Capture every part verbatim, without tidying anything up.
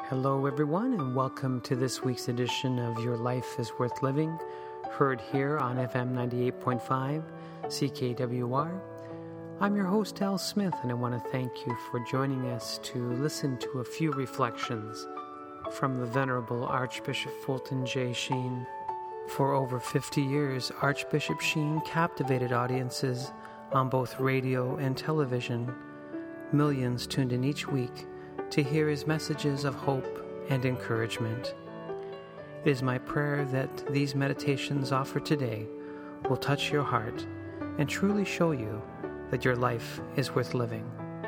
Hello, everyone, and welcome to this week's edition of Your Life is Worth Living, heard here on F M ninety-eight point five, C K W R. I'm your host, Al Smith, and I want to thank you for joining us to listen to a few reflections from the Venerable Archbishop Fulton J. Sheen. For over fifty years, Archbishop Sheen captivated audiences on both radio and television. Millions tuned in each week to hear his messages of hope and encouragement. It is my prayer that these meditations offered today will touch your heart and truly show you that your life is worth living.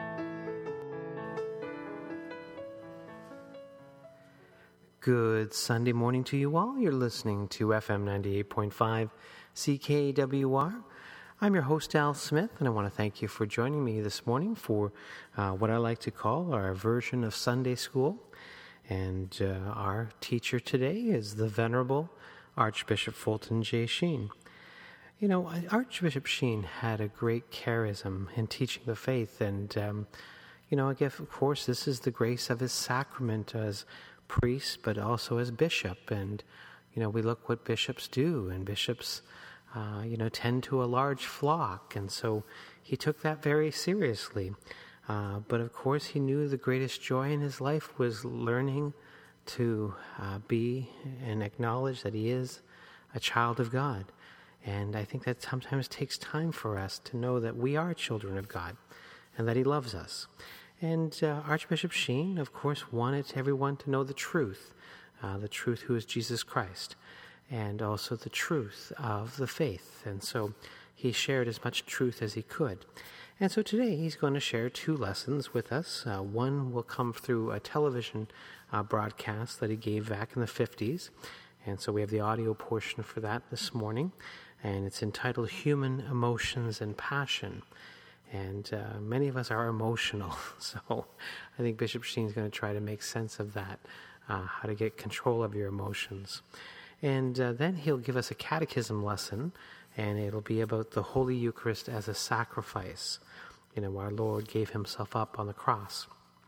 Good Sunday morning to you all. You're listening to F M ninety-eight point five C K W R. I'm your host, Al Smith, and I want to thank you for joining me this morning for uh, what I like to call our version of Sunday School. And uh, our teacher today is the Venerable Archbishop Fulton J. Sheen. You know, Archbishop Sheen had a great charism in teaching the faith, and, um, you know, I guess, of course, this is the grace of his sacrament as priest, but also as bishop. And, you know, we look what bishops do, and bishops Uh, you know, tend to a large flock, and so he took that very seriously. Uh, but of course, he knew the greatest joy in his life was learning to uh, be and acknowledge that he is a child of God. And I think that sometimes takes time for us to know that we are children of God and that he loves us. And uh, Archbishop Sheen, of course, wanted everyone to know the truth, uh, the truth who is Jesus Christ, and also the truth of the faith. And so he shared as much truth as he could. And so today he's going to share two lessons with us. Uh, one will come through a television uh, broadcast that he gave back in the fifties. And so we have the audio portion for that this morning. And it's entitled Human Emotions and Passion. And uh, many of us are emotional. So I think Bishop Sheen is going to try to make sense of that, uh, how to get control of your emotions. And uh, then he'll give us a catechism lesson, and it'll be about the Holy Eucharist as a sacrifice. You know, our Lord gave himself up on the cross.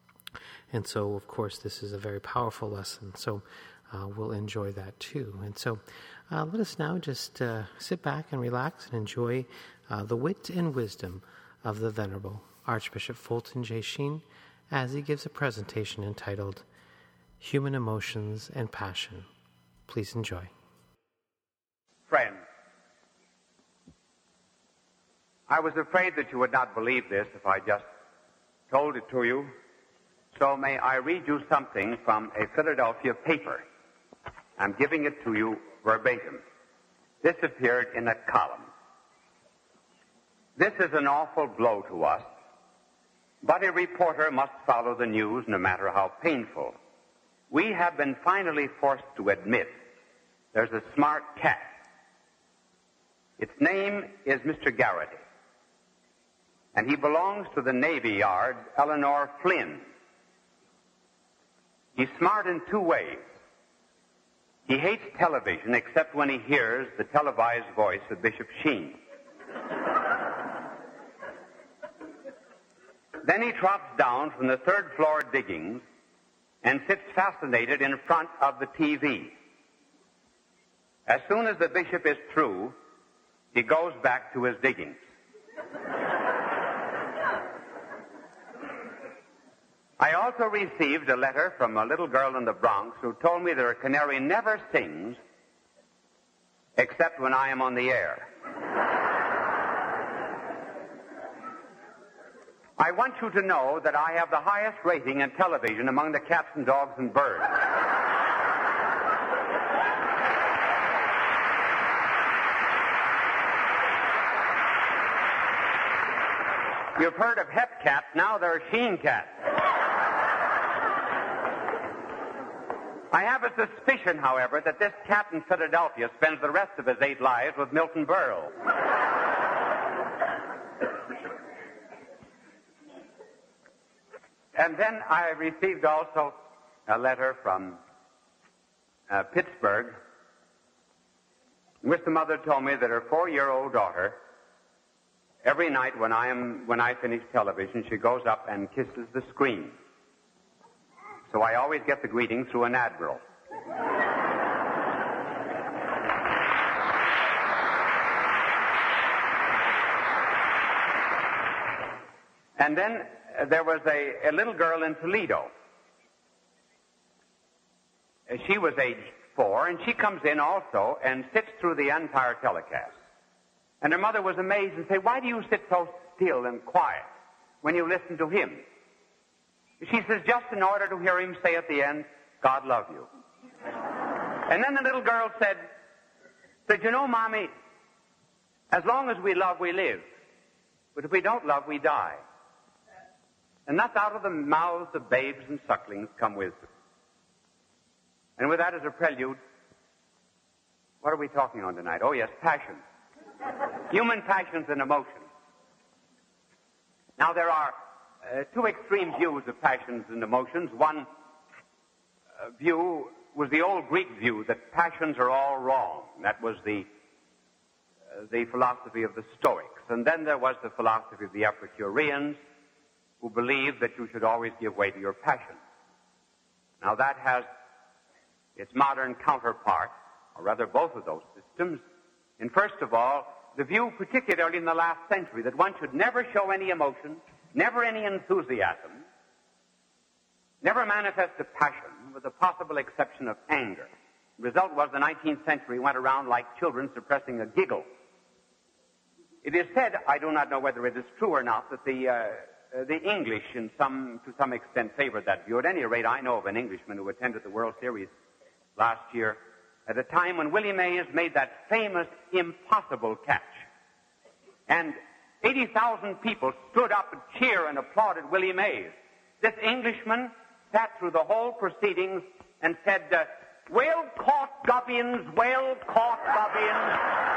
And so, of course, this is a very powerful lesson. So uh, we'll enjoy that too. And so uh, let us now just uh, sit back and relax and enjoy uh, the wit and wisdom of the Venerable Archbishop Fulton J. Sheen as he gives a presentation entitled Human Emotions and Passion. Please enjoy. Friends, I was afraid that you would not believe this if I just told it to you. So may I read you something from a Philadelphia paper. I'm giving it to you verbatim. This appeared in a column. This is an awful blow to us, but a reporter must follow the news no matter how painful. We have been finally forced to admit there's a smart cat. Its name is Mister Garrity, and he belongs to the Navy Yard Eleanor Flynn. He's smart in two ways. He hates television except when he hears the televised voice of Bishop Sheen. Then he drops down from the third floor diggings and sits fascinated in front of the T V. As soon as the bishop is through, he goes back to his diggings. I also received a letter from a little girl in the Bronx who told me that her canary never sings except when I am on the air. I want you to know that I have the highest rating in television among the cats and dogs and birds. You've heard of Hep cats, now there are Sheen cats. I have a suspicion, however, that this cat in Philadelphia spends the rest of his eight lives with Milton Berle. And then I received also a letter from uh, Pittsburgh, in which the mother told me that her four-year-old daughter, every night when I am when I finish television, she goes up and kisses the screen. so I always get the greeting through an admiral. And then uh, there was a, a little girl in Toledo. Uh, she was aged four, and she comes in also and sits through the entire telecast. And her mother was amazed and said, "Why do you sit so still and quiet when you listen to him?" She says, "Just in order to hear him say at the end, 'God love you.'" And then the little girl said, said, "You know, Mommy, as long as we love, we live. But if we don't love, we die. And thus out of the mouths of babes and sucklings come wisdom." And with that as a prelude, what are we talking on tonight? Oh, yes, passion. Human passions and emotions. Now, there are uh, two extreme views of passions and emotions. One uh, view was the old Greek view that passions are all wrong. That was the, uh, the philosophy of the Stoics. And then there was the philosophy of the Epicureans, who believed that you should always give way to your passions. Now, that has its modern counterpart, or rather both of those systems, in first of all, the view, particularly in the last century, that one should never show any emotion, never any enthusiasm, never manifest a passion, with the possible exception of anger. The result was the nineteenth century went around like children suppressing a giggle. It is said, I do not know whether it is true or not, that the uh, uh, the English, in some to some extent, favored that view. At any rate, I know of an Englishman who attended the World Series last year at a time when Willie Mays made that famous impossible catch. And eighty thousand people stood up and cheered and applauded Willie Mays. This Englishman sat through the whole proceedings and said, uh, "Well caught, Gubbins, well caught, Gubbins."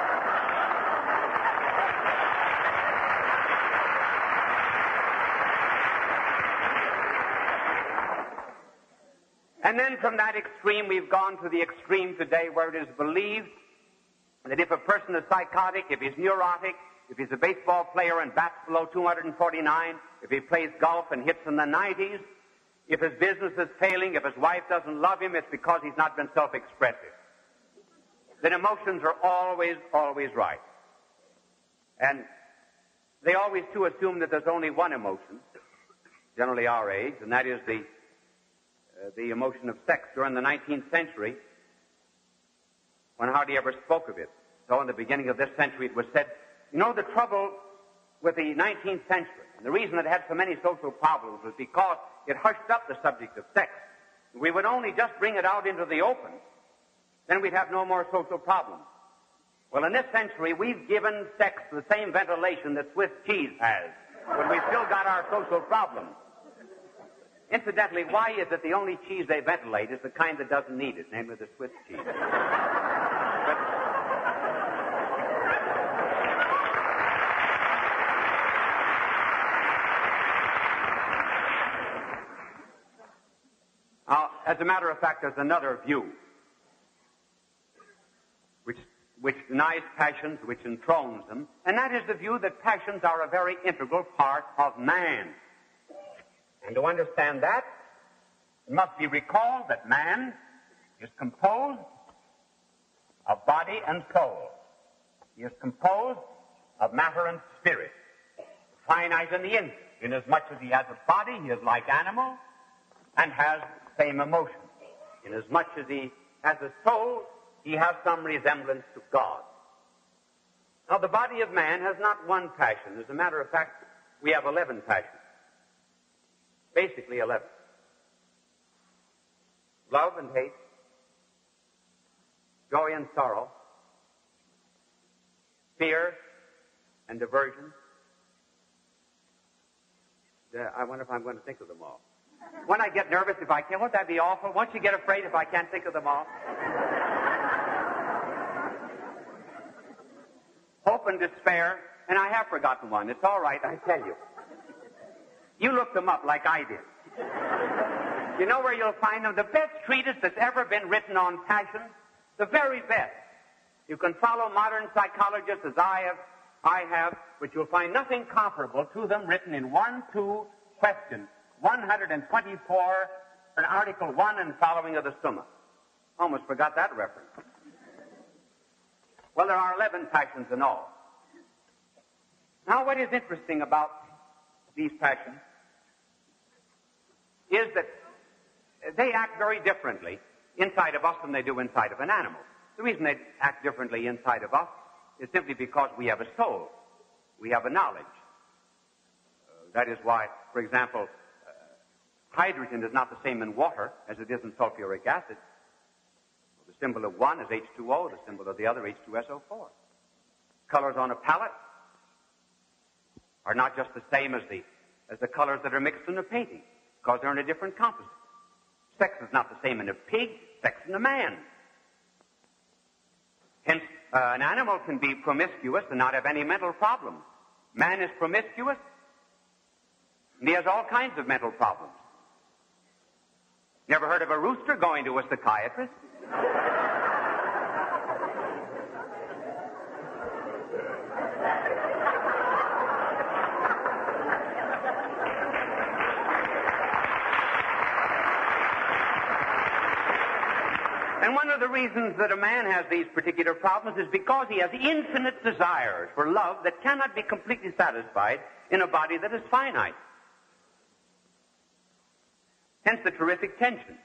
And then from that extreme, we've gone to the extreme today where it is believed that if a person is psychotic, if he's neurotic, if he's a baseball player and bats below two forty-nine, if he plays golf and hits in the nineties, if his business is failing, if his wife doesn't love him, it's because he's not been self-expressive. Then emotions are always, always right. And they always, too, assume that there's only one emotion, generally our age, and that is the Uh, the emotion of sex. During the nineteenth century, one hardly ever spoke of it. So in the beginning of this century, it was said, you know, the trouble with the nineteenth century, and the reason it had so many social problems was because it hushed up the subject of sex. If we would only just bring it out into the open, then we'd have no more social problems. Well, in this century, we've given sex the same ventilation that Swiss cheese has, but we've still got our social problems. Incidentally, why is it the only cheese they ventilate is the kind that doesn't need it, namely the Swiss cheese? But now, as a matter of fact, there's another view which, which denies passions, which enthrones them, and that is the view that passions are a very integral part of man. And to understand that, it must be recalled that man is composed of body and soul. He is composed of matter and spirit, finite and the infinite. Inasmuch as he has a body, he is like animal and has the same emotions. Inasmuch as he has a soul, he has some resemblance to God. Now, the body of man has not one passion. As a matter of fact, we have eleven passions. Basically eleven. Love and hate, joy and sorrow, fear and aversion. Uh, I wonder if I'm going to think of them all. When I get nervous, if I can't, won't that be awful? Won't you get afraid if I can't think of them all? Hope and despair, and I have forgotten one. It's all right, I tell you. You look them up like I did. You know where you'll find them? The best treatise that's ever been written on passion, the very best. You can follow modern psychologists as I have, I have, but you'll find nothing comparable to them written in one, two questions, one hundred twenty-four in Article one and following of the Summa. Almost forgot that reference. Well, there are eleven passions in all. Now, what is interesting about these passions is that they act very differently inside of us than they do inside of an animal. The reason they act differently inside of us is simply because we have a soul. We have a knowledge. Uh, that is why, for example, uh, hydrogen is not the same in water as it is in sulfuric acid. The symbol of one is H two O, the symbol of the other H two S O four. Colors on a palette are not just the same as the, as the colors that are mixed in a painting, because they're in a different composite. Sex is not the same in a pig, sex in a man. Hence, uh, an animal can be promiscuous and not have any mental problems. Man is promiscuous, and he has all kinds of mental problems. Never heard of a rooster going to a psychiatrist? And one of the reasons that a man has these particular problems is because he has infinite desires for love that cannot be completely satisfied in a body that is finite. Hence the terrific tension.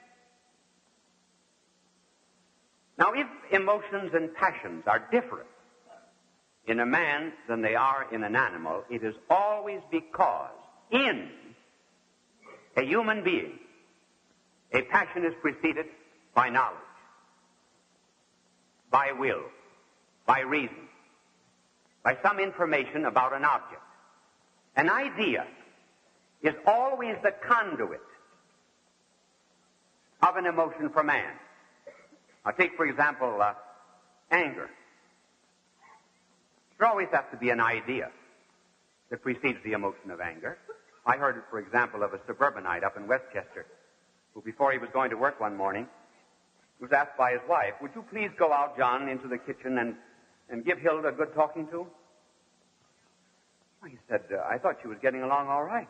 Now, if emotions and passions are different in a man than they are in an animal, it is always because in a human being, a passion is preceded by knowledge, by will, by reason, by some information about an object. An idea is always the conduit of an emotion for man. Now take, for example, uh, anger. There always has to be an idea that precedes the emotion of anger. I heard, for example, of a suburbanite up in Westchester who, before he was going to work one morning, was asked by his wife, "Would you please go out, John, into the kitchen and, and give Hilda a good talking to?" Well, he said, uh, "I thought she was getting along all right."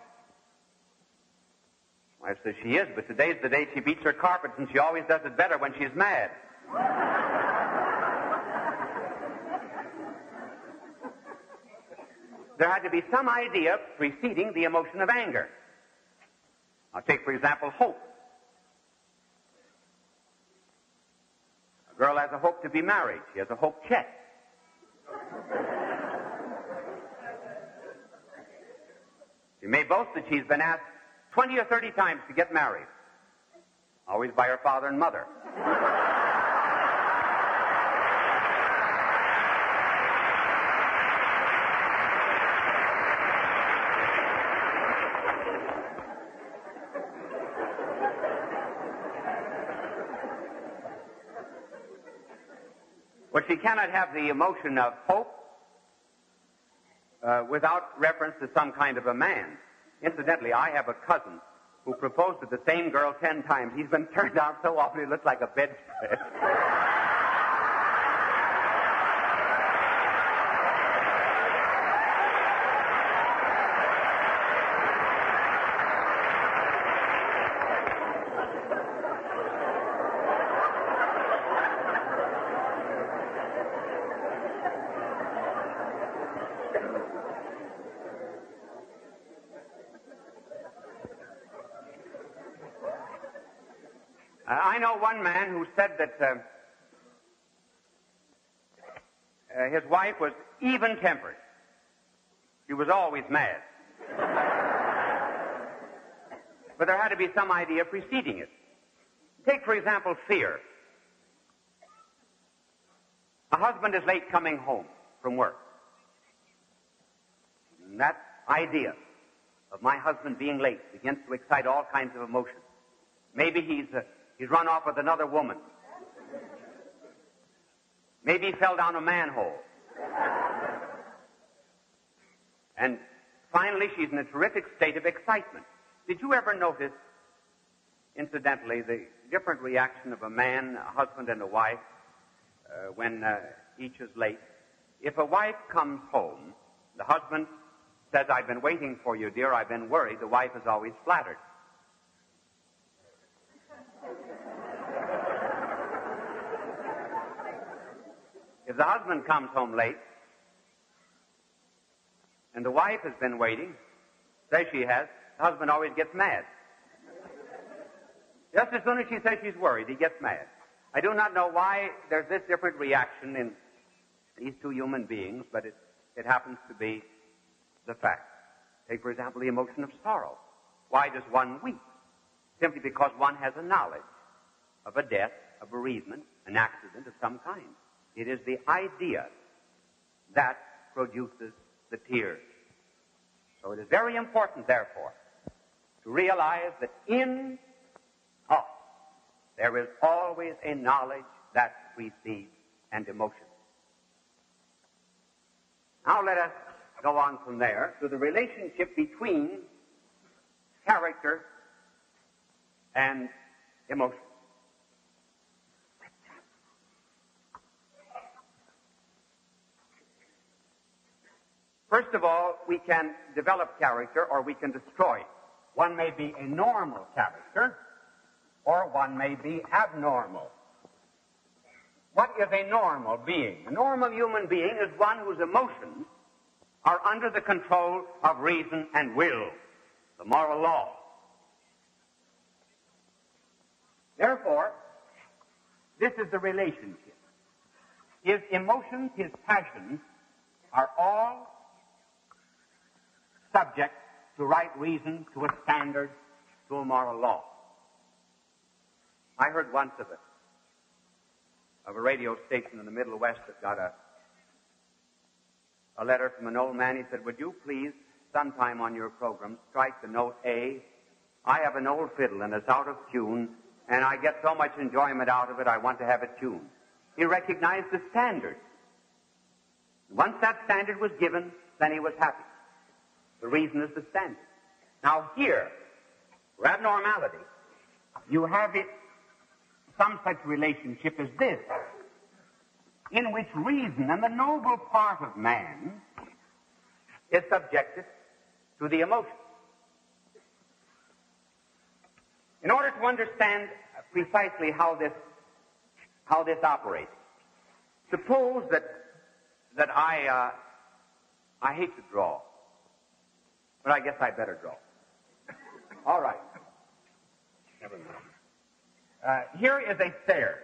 His wife says, "She is, but today's the day she beats her carpets, and she always does it better when she's mad." There had to be some idea preceding the emotion of anger. Now take, for example, hope. A girl has a hope to be married. She has a hope check. She may boast that she's been asked twenty or thirty times to get married, always by her father and mother. But she cannot have the emotion of hope uh, without reference to some kind of a man. Incidentally, I have a cousin who proposed to the same girl ten times. He's been turned down so often he looks like a bedspread. I know one man who said that uh, uh, his wife was even-tempered. She was always mad. But there had to be some idea preceding it. Take, for example, fear. A husband is late coming home from work. And that idea of my husband being late begins to excite all kinds of emotions. Maybe he's... Uh, He's run off with another woman. Maybe he fell down a manhole. And finally, she's in a terrific state of excitement. Did you ever notice, incidentally, the different reaction of a man, a husband, and a wife uh, when uh, each is late? If a wife comes home, the husband says, "I've been waiting for you, dear. I've been worried." The wife is always flattered. If the husband comes home late, and the wife has been waiting, say she has, the husband always gets mad. Just as soon as she says she's worried, he gets mad. I do not know why there's this different reaction in these two human beings, but it, it happens to be the fact. Take, for example, the emotion of sorrow. Why does one weep? Simply because one has a knowledge of a death, a bereavement, an accident of some kind. It is the idea that produces the tears. So it is very important, therefore, to realize that in us there is always a knowledge that precedes an emotion. Now let us go on from there to the relationship between character and emotion. First of all, we can develop character or we can destroy it. One may be a normal character or one may be abnormal. What is a normal being? A normal human being is one whose emotions are under the control of reason and will, the moral law. Therefore, this is the relationship. His emotions, his passions, are all subject to right reason, to a standard, to a moral law. I heard once of it, of a radio station in the Middle West that got a, a letter from an old man. He said, would you please, sometime on your program, strike the note A? I have an old fiddle and it's out of tune, and I get so much enjoyment out of it, I want to have it tuned. He recognized the standard. Once that standard was given, then he was happy. The reason is the standard. Now here, for abnormality, you have it, some such relationship as this, in which reason and the noble part of man is subjected to the emotion. In order to understand precisely how this, how this operates, suppose that, that I, uh, I hate to draw, but I guess I better draw. All right. Never mind. Uh, here is a stairs.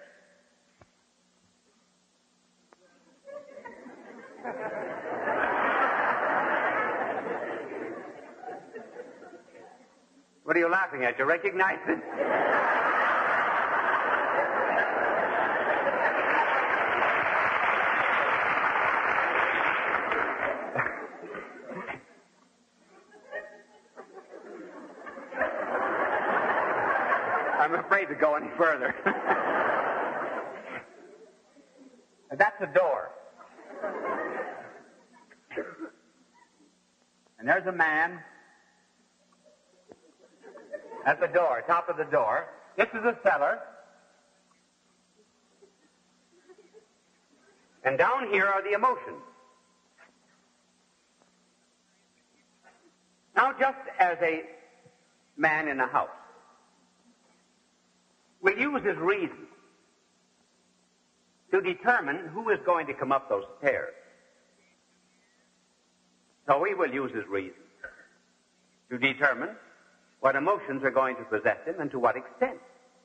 What are you laughing at? You recognize it? I'm afraid to go any further. That's a door. And there's a man at the door, top of the door. This is a cellar. And down here are the emotions. Now, just as a man in a house will use his reason to determine who is going to come up those stairs. So he will use his reason to determine what emotions are going to possess him and to what extent.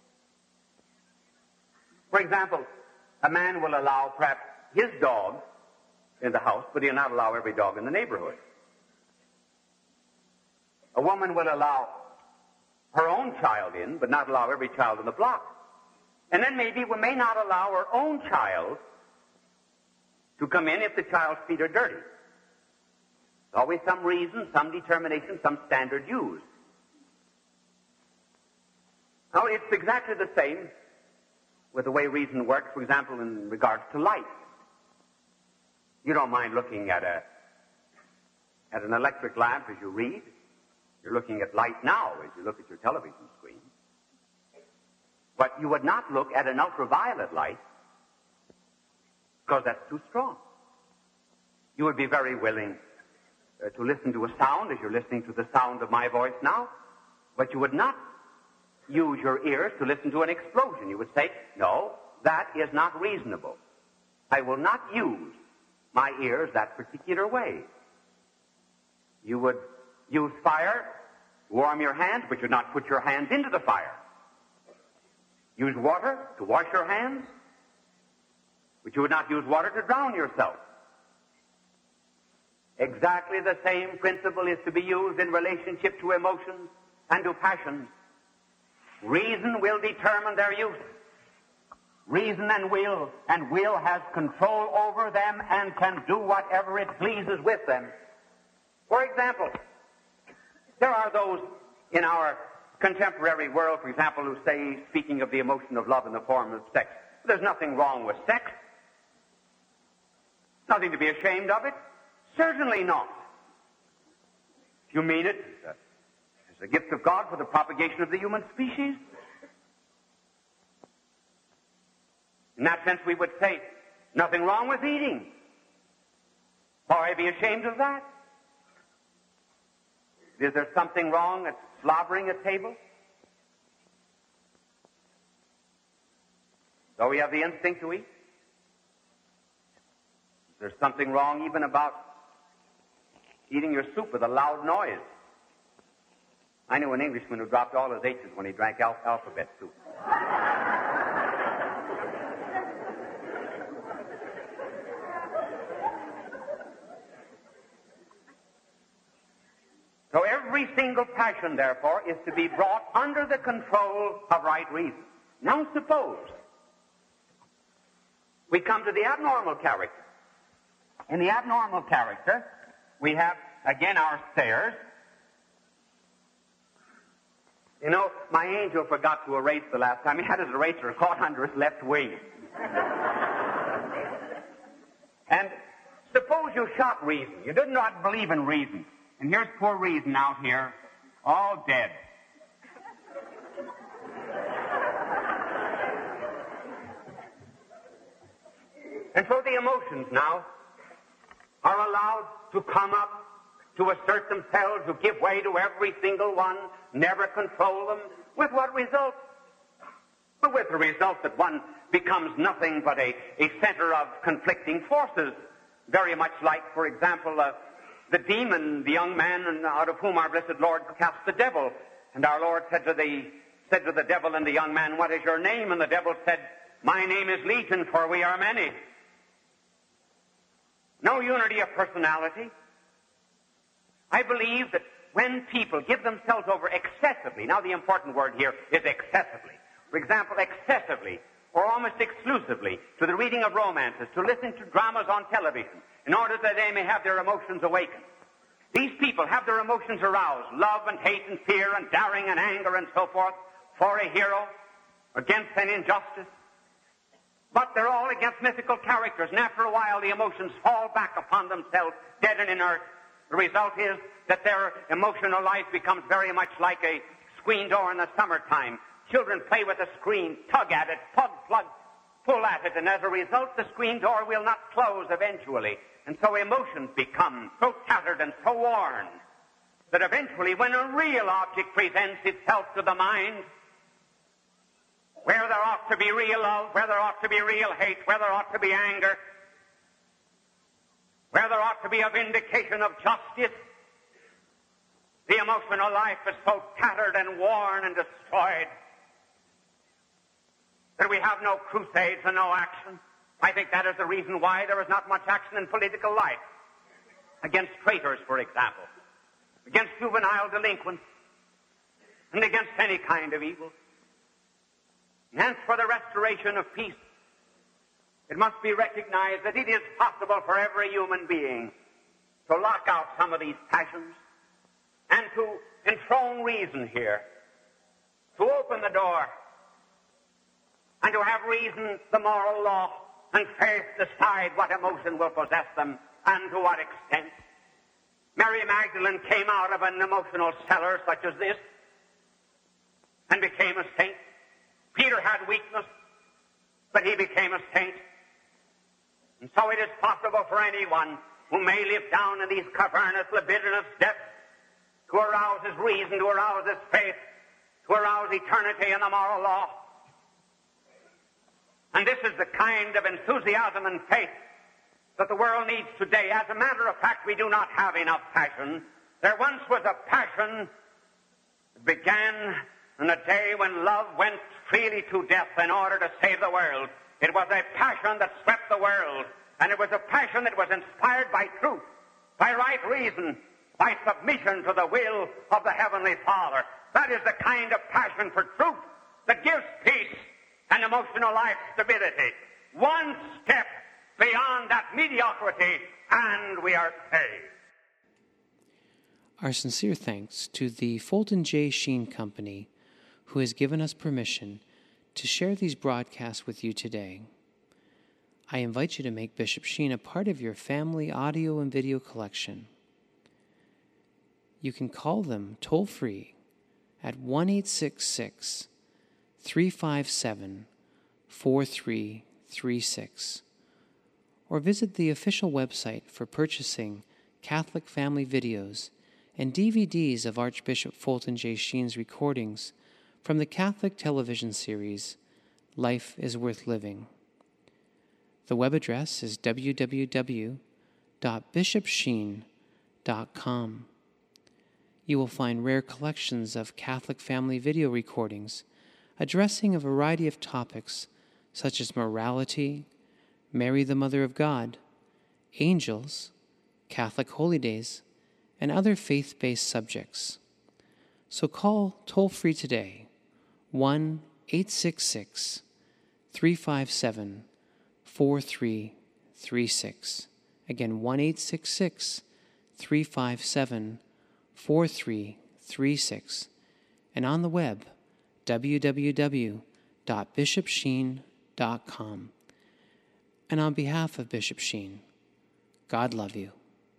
For example, a man will allow perhaps his dog in the house, but he'll not allow every dog in the neighborhood. A woman will allow her own child in, but not allow every child in the block. And then maybe we may not allow her own child to come in if the child's feet are dirty. There's always some reason, some determination, some standard used. Now, it's exactly the same with the way reason works, for example, in regards to light. You don't mind looking at a at an electric lamp as you read. You're looking at light now as you look at your television screen. But you would not look at an ultraviolet light because that's too strong. You would be very willing uh, to listen to a sound as you're listening to the sound of my voice now, but you would not use your ears to listen to an explosion. You would say, no, that is not reasonable. I will not use my ears that particular way. You would use fire, warm your hands, but you'd not put your hands into the fire. Use water to wash your hands, but you would not use water to drown yourself. Exactly the same principle is to be used in relationship to emotions and to passions. Reason will determine their use. Reason and will, and will has control over them and can do whatever it pleases with them. For example, there are those in our contemporary world, for example, who say, speaking of the emotion of love in the form of sex, there's nothing wrong with sex. Nothing to be ashamed of it. Certainly not. If you mean it as a gift of God for the propagation of the human species, in that sense we would say, nothing wrong with eating. Why be ashamed of that? Is there something wrong at slobbering at table? Though we have the instinct to eat? Is there something wrong even about eating your soup with a loud noise? I knew an Englishman who dropped all his H's when he drank al- alphabet soup. So every single passion, therefore, is to be brought under the control of right reason. Now suppose we come to the abnormal character. In the abnormal character, we have, again, our stairs. You know, my angel forgot to erase the last time. He had his eraser caught under his left wing. And suppose you shot reason. You did not believe in reason. And here's poor reason out here, all dead. And so the emotions now are allowed to come up, to assert themselves, to give way to every single one, never control them. With what result? But with the result that one becomes nothing but a, a center of conflicting forces, very much like, for example, uh, the demon, the young man out of whom our blessed Lord cast the devil. And our Lord said to the said to the devil and the young man, "What is your name?" And the devil said, "My name is Legion, for we are many." No unity of personality. I believe that when people give themselves over excessively, now the important word here is excessively. For example, excessively or almost exclusively to the reading of romances, to listen to dramas on television, in order that they may have their emotions awakened. These people have their emotions aroused, love and hate and fear and daring and anger and so forth, for a hero, against an injustice. But they're all against mythical characters, and after a while the emotions fall back upon themselves, dead and inert. The result is that their emotional life becomes very much like a screen door in the summertime. Children play with a screen, tug at it, plug, plug, pull at it, and as a result the screen door will not close eventually. And so emotions become so tattered and so worn that eventually when a real object presents itself to the mind, where there ought to be real love, where there ought to be real hate, where there ought to be anger, where there ought to be a vindication of justice, the emotional life is so tattered and worn and destroyed that we have no crusades and no action. I think that is the reason why there is not much action in political life. Against traitors, for example. Against juvenile delinquents. And against any kind of evil. And hence, for the restoration of peace, it must be recognized that it is possible for every human being to lock out some of these passions and to enthrone reason here, to open the door, and to have reason, the moral law, and faith decide what emotion will possess them and to what extent. Mary Magdalene came out of an emotional cellar such as this and became a saint. Peter had weakness, but he became a saint. And so it is possible for anyone who may live down in these cavernous, libidinous depths to arouse his reason, to arouse his faith, to arouse eternity and the moral law. And this is the kind of enthusiasm and faith that the world needs today. As a matter of fact, we do not have enough passion. There once was a passion that began on a day when love went freely to death in order to save the world. It was a passion that swept the world, and it was a passion that was inspired by truth, by right reason, by submission to the will of the Heavenly Father. That is the kind of passion for truth that gives peace and emotional life stability. One step beyond that mediocrity, and we are saved. Our sincere thanks to the Fulton J. Sheen Company, who has given us permission to share these broadcasts with you today. I invite you to make Bishop Sheen a part of your family audio and video collection. You can call them toll-free at one eight six six, three five seven, four three three six or visit the official website for purchasing Catholic family videos and D V Ds of Archbishop Fulton J. Sheen's recordings from the Catholic television series Life is Worth Living. The web address is w w w dot bishop sheen dot com. You will find rare collections of Catholic family video recordings addressing a variety of topics such as morality, Mary the Mother of God, angels, Catholic holy days, and other faith-based subjects. So call toll-free today, one eight six six, three five seven, four three three six. Again, one eight six six, three five seven, four three three six. And on the web, w w w dot bishop sheen dot com. And on behalf of Bishop Sheen, God love you.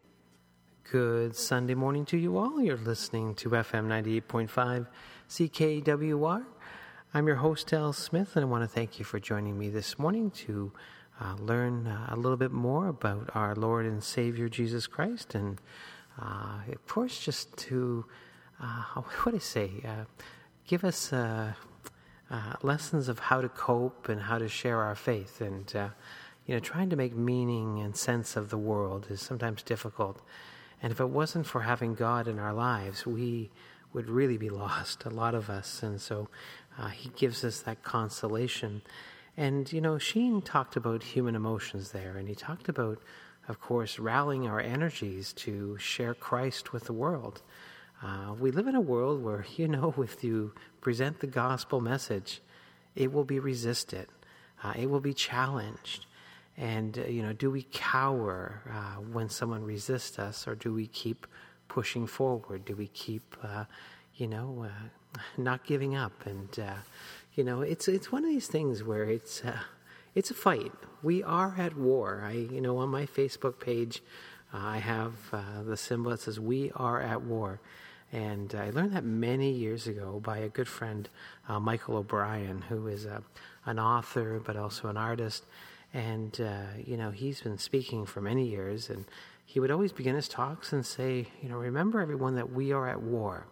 Good Sunday morning to you all. You're listening to F M ninety-eight point five C K W R. I'm your host, Al Smith, and I want to thank you for joining me this morning to uh, learn uh, a little bit more about our Lord and Savior, Jesus Christ, and uh, of course, just to, uh, what do I say, uh, give us uh, uh, lessons of how to cope and how to share our faith. And, uh, you know, trying to make meaning and sense of the world is sometimes difficult. And if it wasn't for having God in our lives, we would really be lost, a lot of us. And so uh, he gives us that consolation. And, you know, Sheen talked about human emotions there, and he talked about, of course, rallying our energies to share Christ with the world. Uh, we live in a world where, you know, if you present the gospel message, it will be resisted. Uh, it will be challenged. And, uh, you know, do we cower uh, when someone resists us, or do we keep pushing forward? Do we keep, uh, you know, uh, not giving up? And, uh, you know, it's it's one of these things where it's uh, it's a fight. We are at war. I, you know, on my Facebook page, uh, I have uh, the symbol that says "We are at war." And I learned that many years ago by a good friend, uh, Michael O'Brien, who is a, an author but also an artist. And, uh, you know, he's been speaking for many years, and he would always begin his talks and say, you know, remember everyone that we are at war.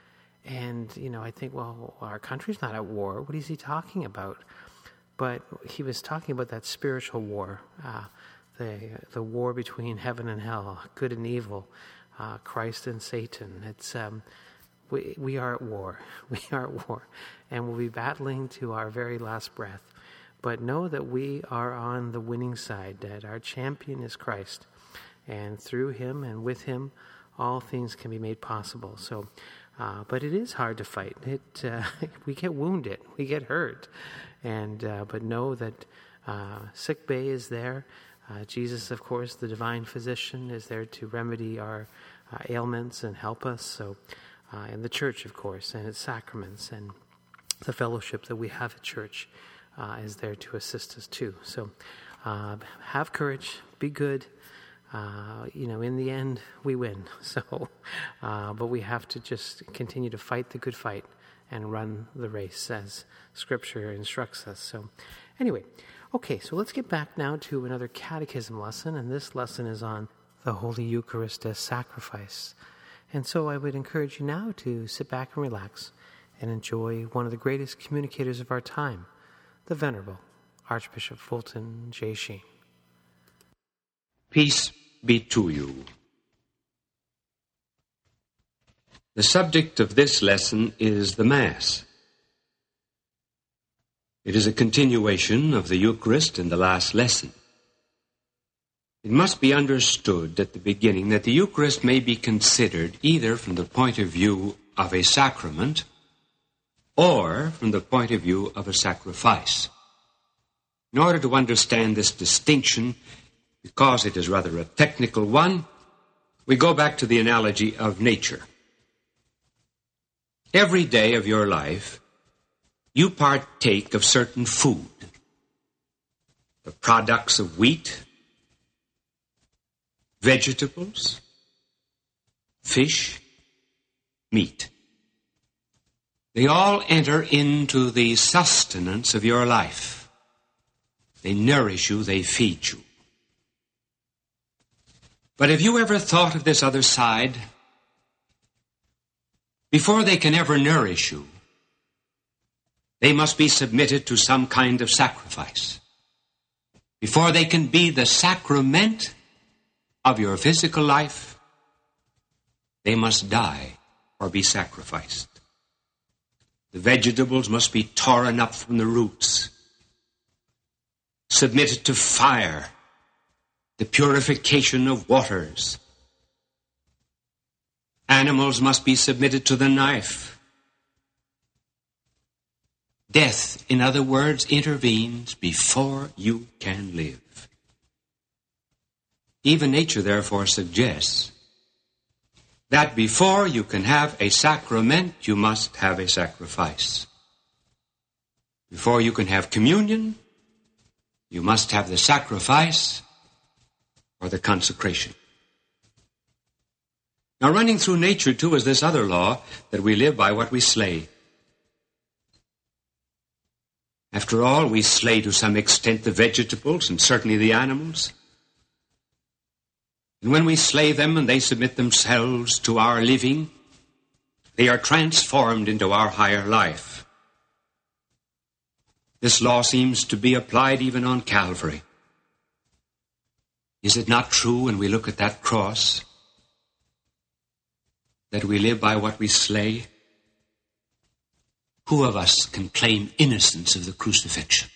And, you know, I think, well, our country's not at war. What is he talking about? But he was talking about that spiritual war, uh, the the war between heaven and hell, good and evil, uh, Christ and Satan. It's um, we we are at war. We are at war, and we'll be battling to our very last breath. But know that we are on the winning side, that our champion is Christ. And through him and with him, all things can be made possible. So, uh, but it is hard to fight. It uh, we get wounded, we get hurt. And uh, but know that uh, sick bay is there. Uh, Jesus, of course, the divine physician, is there to remedy our uh, ailments and help us. So, uh, and the church, of course, and its sacraments and the fellowship that we have at church Uh, is there to assist us too. So uh, have courage, be good. Uh, you know, in the end, we win. So, uh, but we have to just continue to fight the good fight and run the race as Scripture instructs us. So anyway, okay, so let's get back now to another catechism lesson, and this lesson is on the Holy Eucharist as sacrifice. And so I would encourage you now to sit back and relax and enjoy one of the greatest communicators of our time, the Venerable Archbishop Fulton J. Sheen. Peace be to you. The subject of this lesson is the Mass. It is a continuation of the Eucharist in the last lesson. It must be understood at the beginning that the Eucharist may be considered either from the point of view of a sacrament or from the point of view of a sacrifice. In order to understand this distinction, because it is rather a technical one, we go back to the analogy of nature. Every day of your life, you partake of certain food, the products of wheat, vegetables, fish, meat. They all enter into the sustenance of your life. They nourish you, they feed you. But have you ever thought of this other side? Before they can ever nourish you, they must be submitted to some kind of sacrifice. Before they can be the sacrament of your physical life, they must die or be sacrificed. The vegetables must be torn up from the roots, submitted to fire, the purification of waters. Animals must be submitted to the knife. Death, in other words, intervenes before you can live. Even nature, therefore, suggests that before you can have a sacrament, you must have a sacrifice. Before you can have communion, you must have the sacrifice or the consecration. Now, running through nature, too, is this other law that we live by what we slay. After all, we slay to some extent the vegetables and certainly the animals. And when we slay them and they submit themselves to our living, they are transformed into our higher life. This law seems to be applied even on Calvary. Is it not true when we look at that cross that we live by what we slay? Who of us can claim innocence of the crucifixion?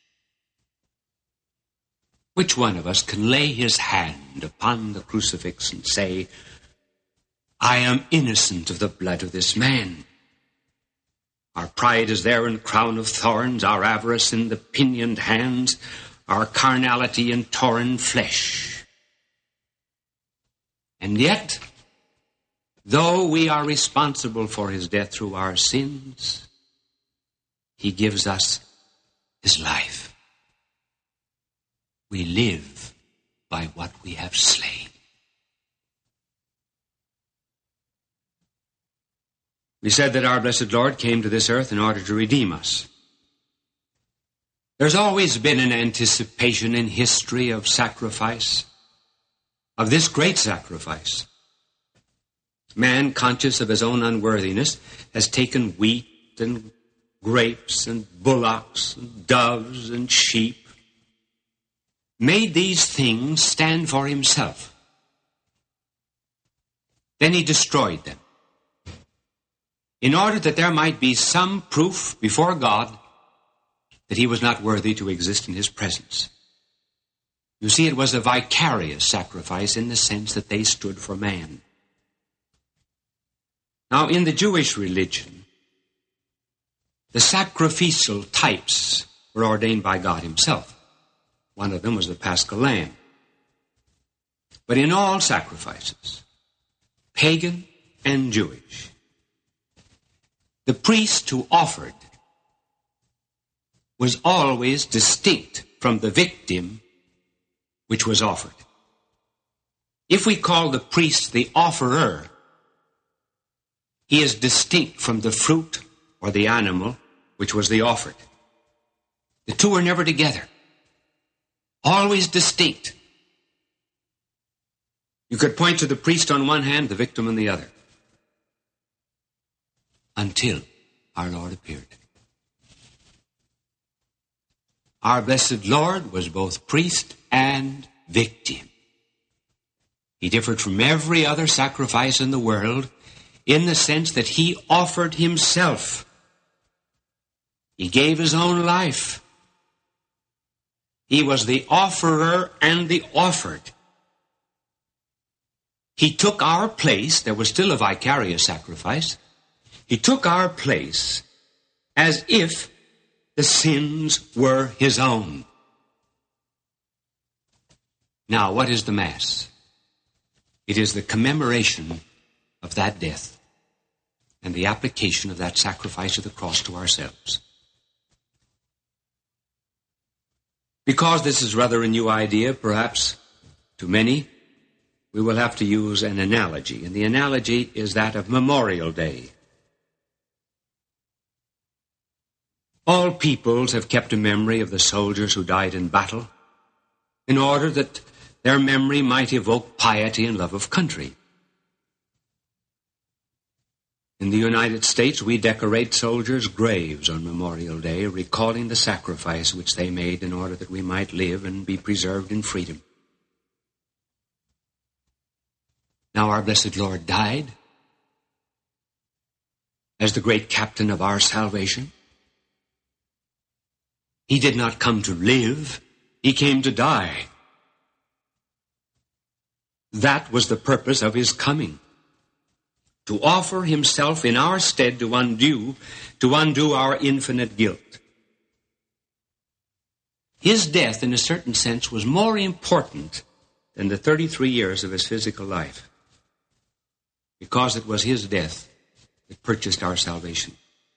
Which one of us can lay his hand upon the crucifix and say, I am innocent of the blood of this man? Our pride is there in crown of thorns, our avarice in the pinioned hands, our carnality in torn flesh. And yet, though we are responsible for his death through our sins, he gives us his life. We live by what we have slain. We said that our blessed Lord came to this earth in order to redeem us. There's always been an anticipation in history of sacrifice, of this great sacrifice. Man, conscious of his own unworthiness, has taken wheat and grapes and bullocks and doves and sheep, made these things stand for himself. Then he destroyed them, in order that there might be some proof before God that he was not worthy to exist in his presence. You see, it was a vicarious sacrifice in the sense that they stood for man. Now, in the Jewish religion, the sacrificial types were ordained by God himself. One of them was the Paschal Lamb. But in all sacrifices, pagan and Jewish, the priest who offered was always distinct from the victim which was offered. If we call the priest the offerer, he is distinct from the fruit or the animal which was the offered. The two are never together. Always distinct. You could point to the priest on one hand, the victim on the other. Until our Lord appeared. our blessed Lord was both priest and victim. He differed from every other sacrifice in the world in the sense that he offered himself. He gave his own life. He was the offerer and the offered. He took our place. There was still a vicarious sacrifice. He took our place as if the sins were his own. Now, what is the Mass? It is the commemoration of that death and the application of that sacrifice of the cross to ourselves. Because this is rather a new idea, perhaps, to many, we will have to use an analogy, and the analogy is that of Memorial Day. All peoples have kept a memory of the soldiers who died in battle in order that their memory might evoke piety and love of country. In the United States, we decorate soldiers' graves on Memorial Day, recalling the sacrifice which they made in order that we might live and be preserved in freedom. Now our blessed Lord died as the great captain of our salvation. He did not come to live, he came to die. That was the purpose of his coming, to offer himself in our stead to undo, to undo our infinite guilt. His death, in a certain sense, was more important than the thirty-three years of his physical life, because it was his death that purchased our salvation.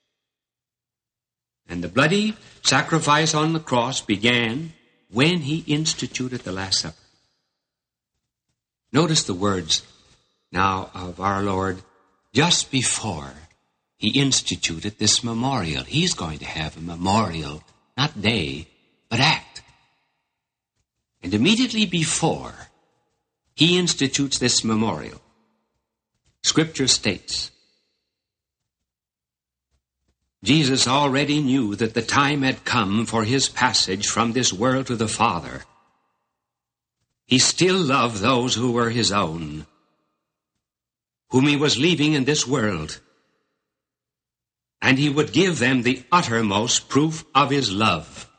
And the bloody sacrifice on the cross began when he instituted the Last Supper. Notice the words now of our Lord just before he instituted this memorial. He's going to have a memorial, not day, but act. And immediately before he institutes this memorial, Scripture states, Jesus already knew that the time had come for his passage from this world to the Father. He still loved those who were his own, whom he was leaving in this world, and he would give them the uttermost proof of his love.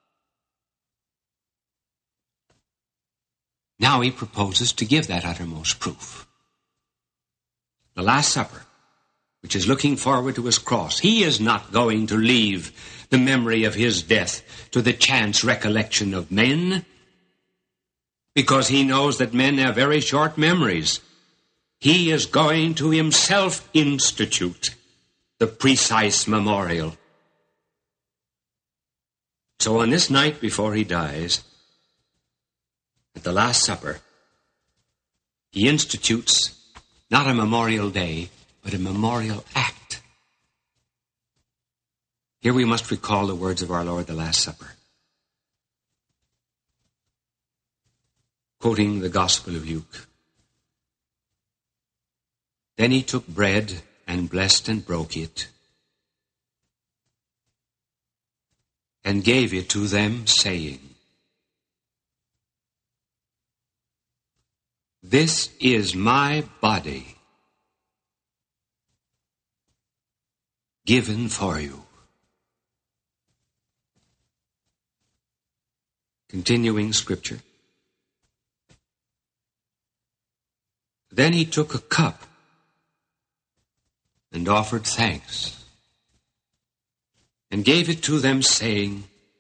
Now he proposes to give that uttermost proof. The Last Supper, which is looking forward to his cross. He is not going to leave the memory of his death to the chance recollection of men, because he knows that men have very short memories. He is going to himself institute the precise memorial. So on this night before he dies, at the Last Supper, he institutes not a memorial day, but a memorial act. Here we must recall the words of our Lord, the Last Supper. Quoting the Gospel of Luke. Then he took bread and blessed and broke it, and gave it to them, saying, This is my body, given for you. Continuing Scripture. Then he took a cup and offered thanks and gave it to them, saying,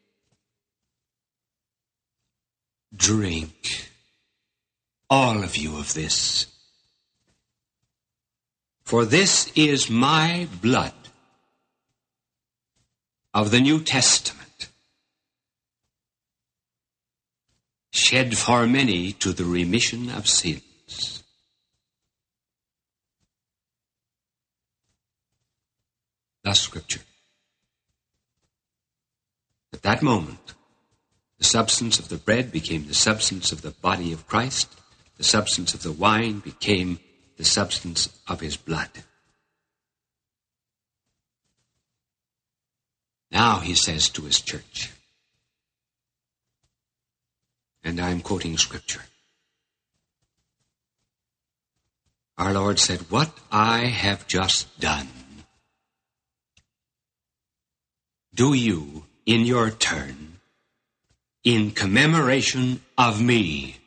Drink, all of you, of this, for this is my blood of the New Testament, shed for many to the remission of sins. Thus Scripture. At that moment, the substance of the bread became the substance of the body of Christ. The substance of the wine became the substance of his blood. Now he says to his church, And I'm quoting Scripture. Our Lord said, "What I have just done, do you, in your turn, in commemoration of me."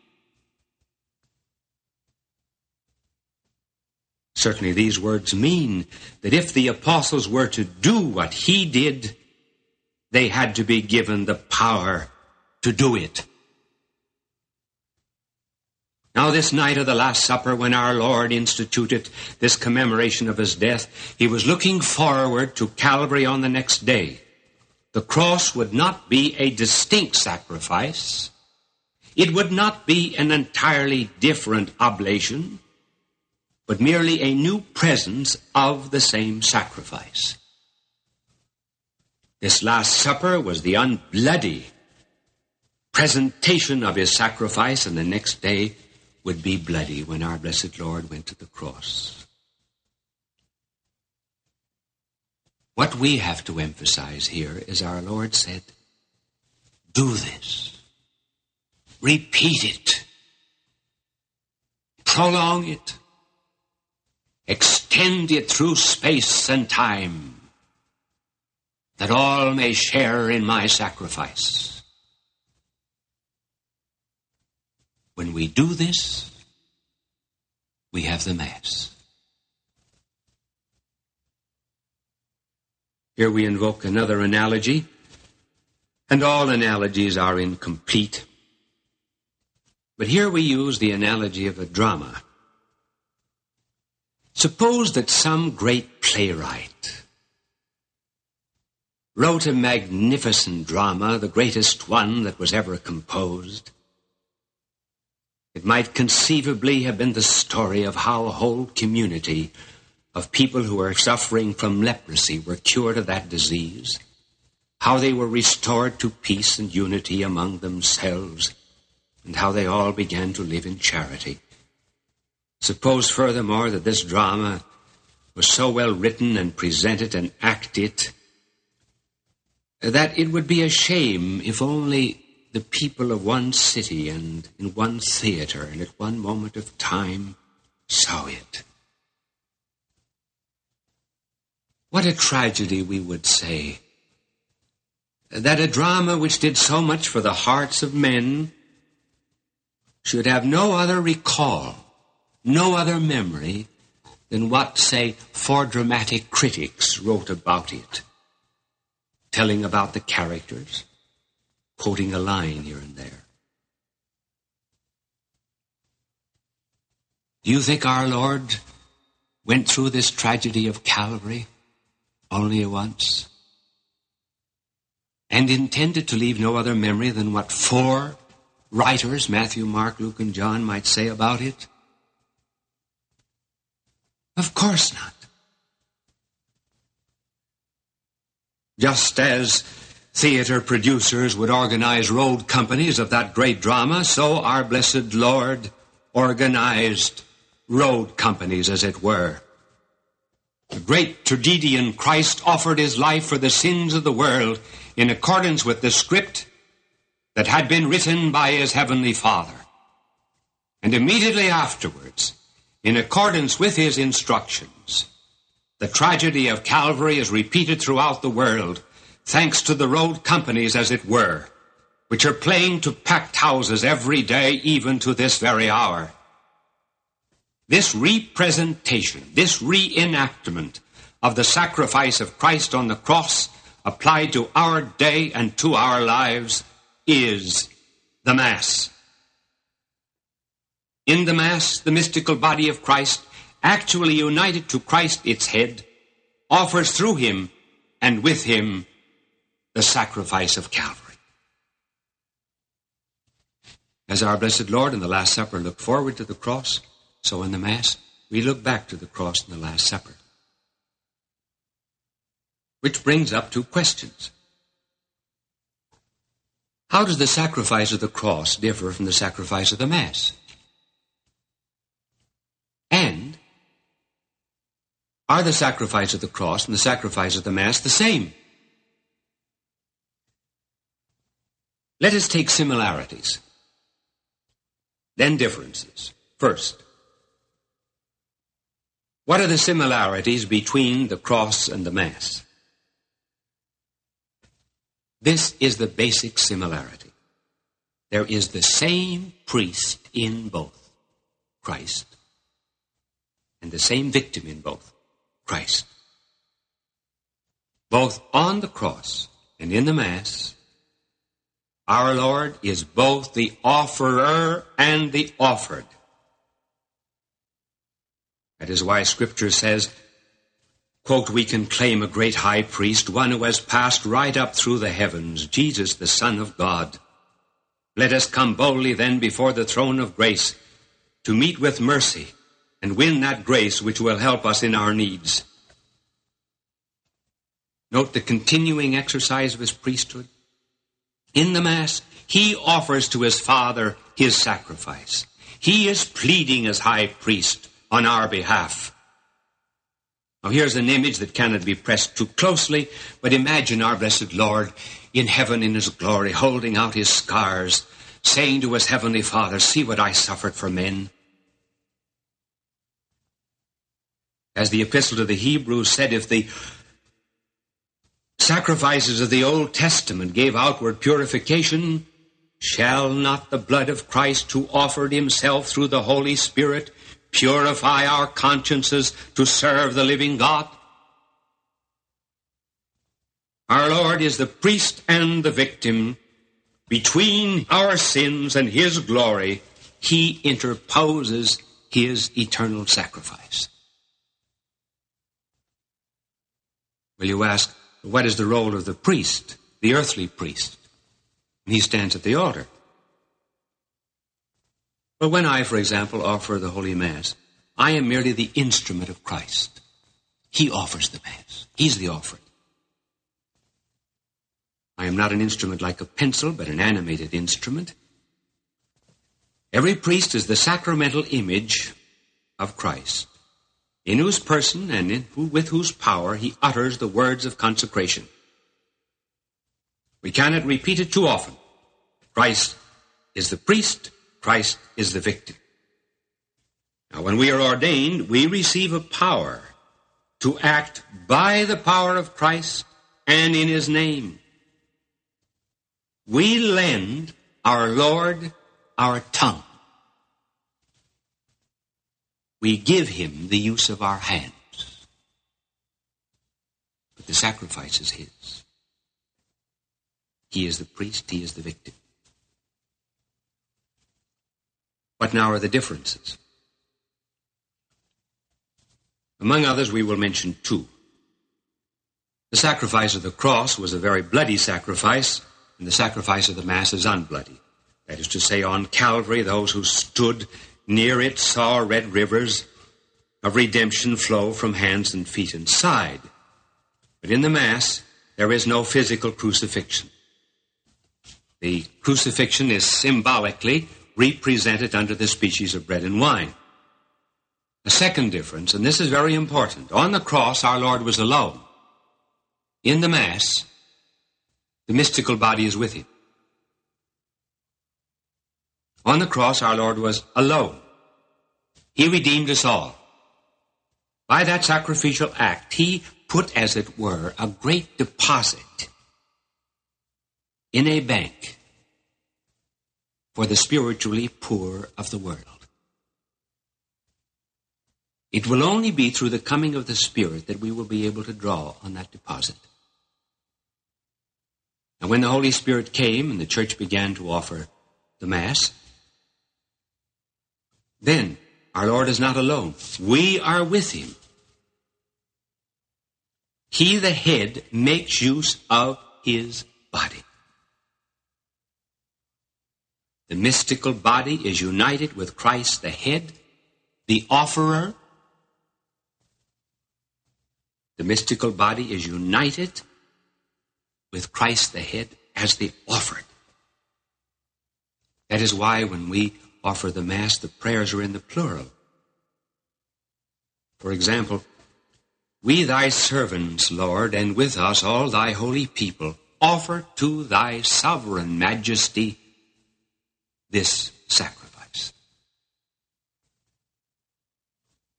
Certainly these words mean that if the apostles were to do what he did, they had to be given the power to do it. Now, this night of the Last Supper, when our Lord instituted this commemoration of his death, he was looking forward to Calvary on the next day. The cross would not be a distinct sacrifice. It would not be an entirely different oblation, but merely a new presence of the same sacrifice. This Last Supper was the unbloody presentation of his sacrifice, and the next day would be bloody when our blessed Lord went to the cross. What we have to emphasize here is our Lord said, do this. Repeat it. Prolong it. Extend it through space and time, that all may share in my sacrifice. When we do this, we have the Mass. Here we invoke another analogy, and all analogies are incomplete. But here we use the analogy of a drama. Suppose that some great playwright wrote a magnificent drama, the greatest one that was ever composed. It might conceivably have been the story of how a whole community of people who were suffering from leprosy were cured of that disease, how they were restored to peace and unity among themselves, and how they all began to live in charity. Suppose, furthermore, that this drama was so well written and presented and acted that it would be a shame if only the people of one city and in one theater and at one moment of time saw it. What a tragedy, we would say, that a drama which did so much for the hearts of men should have no other recall, no other memory than what, say, four dramatic critics wrote about it, telling about the characters, quoting a line here and there. Do you think our Lord went through this tragedy of Calvary only once and intended to leave no other memory than what four writers, Matthew, Mark, Luke, and John, might say about it? Of course not. Just as theater producers would organize road companies of that great drama, so our blessed Lord organized road companies, as it were. The great tragedian Christ offered his life for the sins of the world in accordance with the script that had been written by his heavenly Father. And immediately afterwards, in accordance with his instructions, the tragedy of Calvary is repeated throughout the world, thanks to the road companies, as it were, which are playing to packed houses every day, even to this very hour. This representation, this reenactment of the sacrifice of Christ on the cross applied to our day and to our lives is the Mass. In the Mass, the mystical body of Christ, actually united to Christ, its head, offers through him and with him the sacrifice of Calvary. As our blessed Lord in the Last Supper looked forward to the cross, so in the Mass, we look back to the cross in the Last Supper. Which brings up two questions. How does the sacrifice of the cross differ from the sacrifice of the Mass? And are the sacrifice of the cross and the sacrifice of the Mass the same? Let us take similarities. Then differences. First, what are the similarities between the cross and the Mass? This is the basic similarity. There is the same priest in both, Christ, and the same victim in both, Christ. Both on the cross and in the Mass, our Lord is both the offerer and the offered. That is why Scripture says, quote, we can claim a great high priest, one who has passed right up through the heavens, Jesus, the Son of God. Let us come boldly then before the throne of grace to meet with mercy and win that grace which will help us in our needs. Note the continuing exercise of his priesthood. In the Mass, he offers to his Father his sacrifice. He is pleading as high priest on our behalf. Now here's an image that cannot be pressed too closely, but imagine our blessed Lord in heaven in his glory, holding out his scars, saying to his heavenly Father, see what I suffered for men. As the Epistle to the Hebrews said, if the sacrifices of the Old Testament gave outward purification, shall not the blood of Christ, who offered himself through the Holy Spirit, purify our consciences to serve the living God? Our Lord is the priest and the victim. Between our sins and his glory, he interposes his eternal sacrifice. Well, you ask, what is the role of the priest, the earthly priest? And he stands at the altar. Well, when I, for example, offer the Holy Mass, I am merely the instrument of Christ. He offers the Mass. He's the offering. I am not an instrument like a pencil, but an animated instrument. Every priest is the sacramental image of Christ, in whose person and in who, with whose power he utters the words of consecration. We cannot repeat it too often. Christ is the priest, Christ is the victim. Now, when we are ordained, we receive a power to act by the power of Christ and in his name. We lend our Lord our tongue. We give him the use of our hands. But the sacrifice is his. He is the priest, he is the victim. What now are the differences? Among others, we will mention two. The sacrifice of the cross was a very bloody sacrifice, and the sacrifice of the Mass is unbloody. That is to say, on Calvary, those who stood near it saw red rivers of redemption flow from hands and feet and side. But in the Mass, there is no physical crucifixion. The crucifixion is symbolically represented under the species of bread and wine. A second difference, and this is very important. On the cross, our Lord was alone. In the Mass, the mystical body is with him. On the cross, our Lord was alone. He redeemed us all. By that sacrificial act, he put, as it were, a great deposit in a bank for the spiritually poor of the world. It will only be through the coming of the Spirit that we will be able to draw on that deposit. And when the Holy Spirit came and the church began to offer the Mass, then our Lord is not alone. We are with him. He, the head, makes use of his body. The mystical body is united with Christ, the head, the offerer. The mystical body is united with Christ, the head, as the offered. That is why when we offer the Mass, the prayers are in the plural. For example, we thy servants, Lord, and with us all thy holy people, offer to thy sovereign majesty this sacrifice.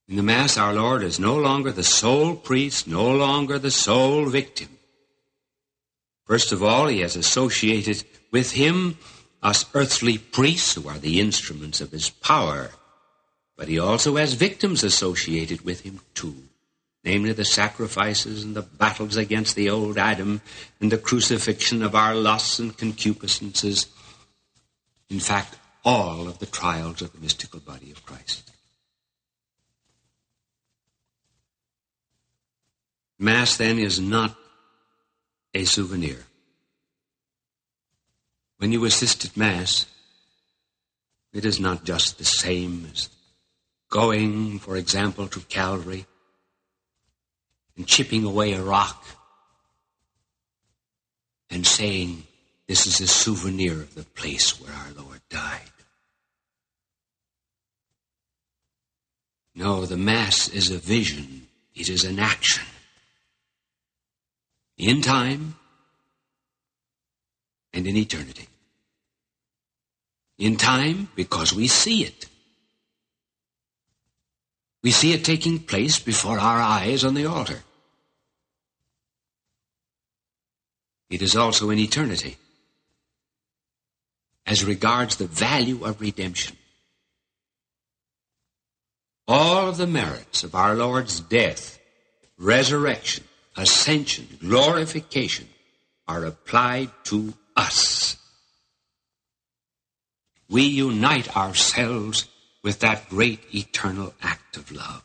In the Mass, our Lord is no longer the sole priest, no longer the sole victim. First of all, he has associated with him us earthly priests who are the instruments of his power. But he also has victims associated with him too, namely the sacrifices and the battles against the old Adam and the crucifixion of our lusts and concupiscences. In fact, all of the trials of the mystical body of Christ. Mass, then, is not a souvenir. When you assist at Mass, it is not just the same as going, for example, to Calvary and chipping away a rock and saying, this is a souvenir of the place where our Lord died. No, the Mass is a vision. It is an action. In time and in eternity. In time, because we see it. We see it taking place before our eyes on the altar. It is also in eternity, as regards the value of redemption. All of the merits of our Lord's death, resurrection, ascension, glorification are applied to us. We unite ourselves with that great eternal act of love.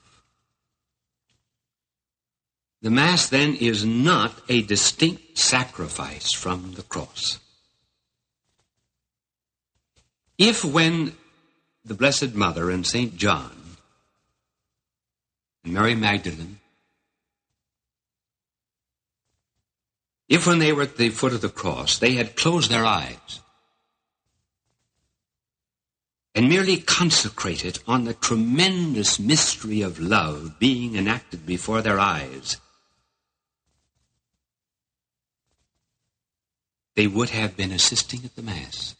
The Mass, then, is not a distinct sacrifice from the cross. If when the Blessed Mother and Saint John and Mary Magdalene, if when they were at the foot of the cross, they had closed their eyes and merely concentrated on the tremendous mystery of love being enacted before their eyes, they would have been assisting at the Mass.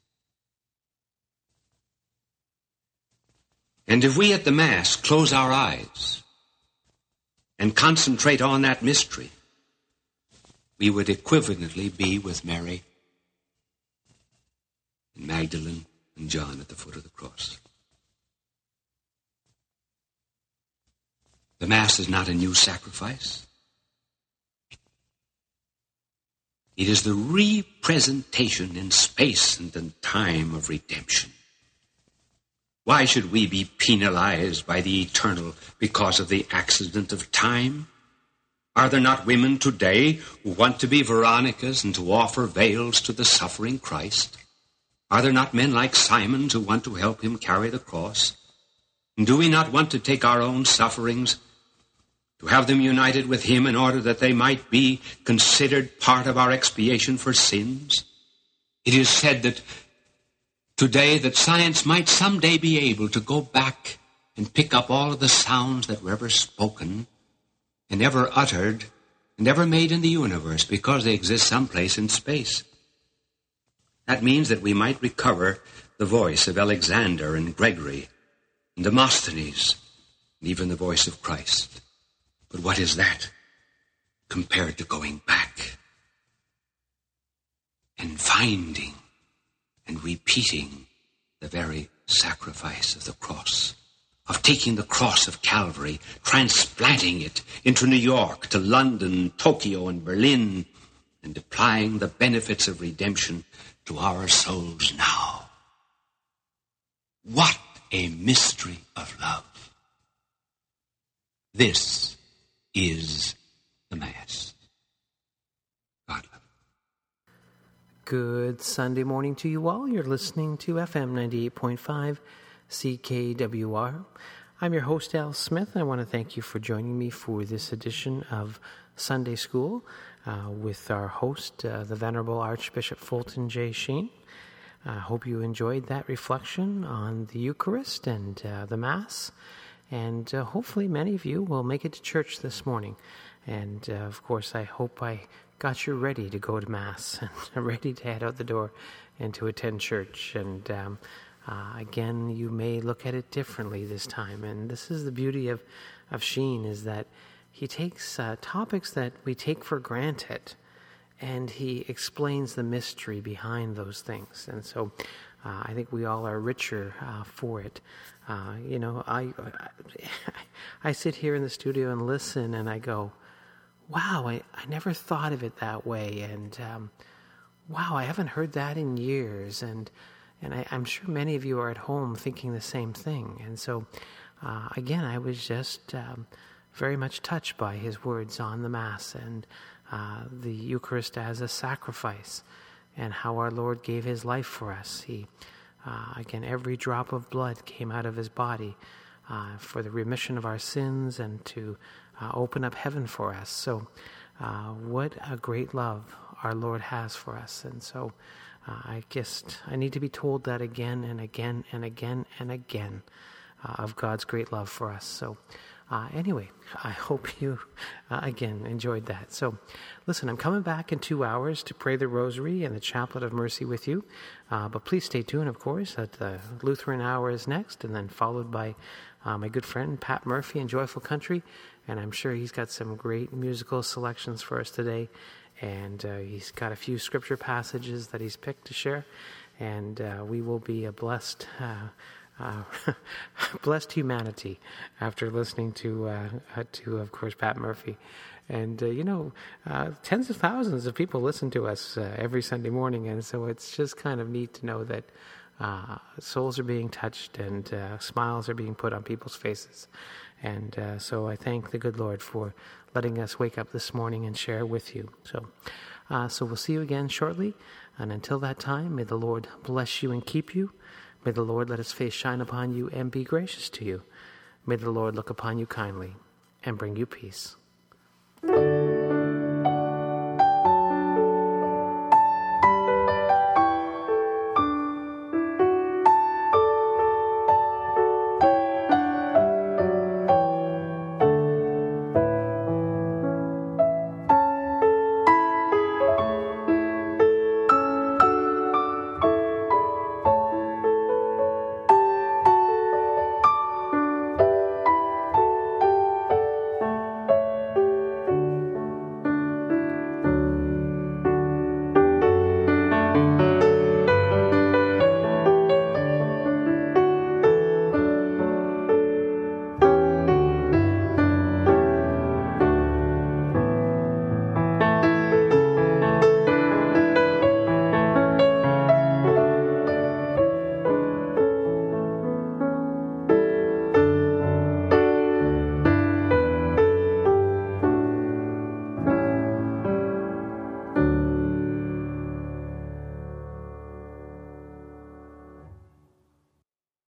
And if we at the Mass close our eyes and concentrate on that mystery, we would equivalently be with Mary and Magdalene and John at the foot of the cross. The Mass is not a new sacrifice. It is the representation in space and in time of redemption. Why should we be penalized by the eternal because of the accident of time? Are there not women today who want to be Veronicas and to offer veils to the suffering Christ? Are there not men like Simons who want to help him carry the cross? And do we not want to take our own sufferings, to have them united with him in order that they might be considered part of our expiation for sins? It is said that today that science might someday be able to go back and pick up all of the sounds that were ever spoken and ever uttered and ever made in the universe because they exist someplace in space. That means that we might recover the voice of Alexander and Gregory and Demosthenes and even the voice of Christ. But what is that compared to going back and finding and repeating the very sacrifice of the cross, of taking the cross of Calvary, transplanting it into New York, to London, Tokyo, and Berlin, and applying the benefits of redemption to our souls now? What a mystery of love. This is the Mass. God love. Good Sunday morning to you all. You're listening to F M ninety-eight point five C K W R. I'm your host, Al Smith, and I want to thank you for joining me for this edition of Sunday School uh, with our host, uh, the Venerable Archbishop Fulton J. Sheen. I uh, hope you enjoyed that reflection on the Eucharist and uh, the Mass, and uh, hopefully many of you will make it to church this morning. And, uh, of course, I hope I got you ready to go to Mass and ready to head out the door and to attend church. And um, Uh, again, you may look at it differently this time. And this is the beauty of, of Sheen, is that he takes uh, topics that we take for granted, and he explains the mystery behind those things. And so uh, I think we all are richer uh, for it. Uh, you know, I, I I sit here in the studio and listen, and I go, wow, I, I never thought of it that way. And um, wow, I haven't heard that in years. And and I, I'm sure many of you are at home thinking the same thing. And so, uh, again, I was just um, very much touched by his words on the Mass and uh, the Eucharist as a sacrifice, and how our Lord gave his life for us. He, uh, again, every drop of blood came out of his body uh, for the remission of our sins and to uh, open up heaven for us. So uh, what a great love our Lord has for us. And so uh, I guess I need to be told that again and again and again and again uh, of God's great love for us. So Uh, anyway, I hope you, uh, again, enjoyed that. So, listen, I'm coming back in two hours to pray the Rosary and the Chaplet of Mercy with you. Uh, but please stay tuned, of course, that the Lutheran Hour is next, and then followed by uh, my good friend Pat Murphy in Joyful Country. And I'm sure he's got some great musical selections for us today. And uh, he's got a few scripture passages that he's picked to share. And uh, we will be a blessed... Uh, Uh, blessed humanity after listening to, uh, to of course, Pat Murphy. And, uh, you know, uh, tens of thousands of people listen to us uh, every Sunday morning, and so it's just kind of neat to know that uh, souls are being touched and uh, smiles are being put on people's faces. And uh, so I thank the good Lord for letting us wake up this morning and share with you. So, uh, so we'll see you again shortly, and until that time, may the Lord bless you and keep you. May the Lord let his face shine upon you and be gracious to you. May the Lord look upon you kindly and bring you peace.